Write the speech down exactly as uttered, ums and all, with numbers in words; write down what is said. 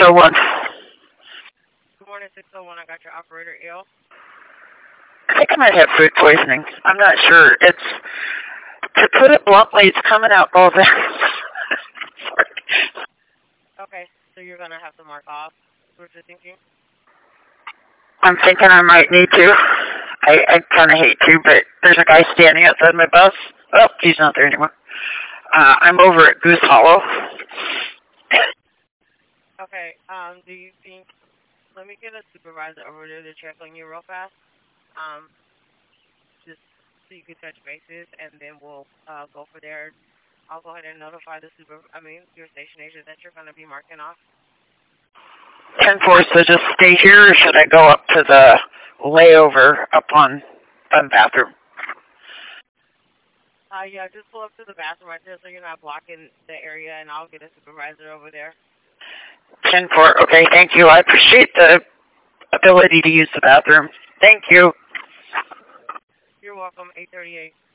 oh one. Good morning, six oh one. I got your operator ill. I think I might have food poisoning. I'm not sure. It's, to put it bluntly, it's coming out both ends. Sorry. Okay, so you're going to have to mark off. What you're thinking? I'm thinking I might need to. I, I kind of hate to, but there's a guy standing outside my bus. Oh, he's not there anymore. Uh, I'm over at Goose Hollow. Okay, um, do you think, let me get a supervisor over there to check on you real fast, um, just so you can touch bases, and then we'll uh, go for there. I'll go ahead and notify the super, I mean, your station agent that you're going to be marking off. ten four, so just stay here, or should I go up to the layover up on the bathroom? Uh, yeah, just pull up to the bathroom right there so you're not blocking the area, and I'll get a supervisor over there. ten four, okay, thank you. I appreciate the ability to use the bathroom. Thank you. You're welcome, eight thirty-eight.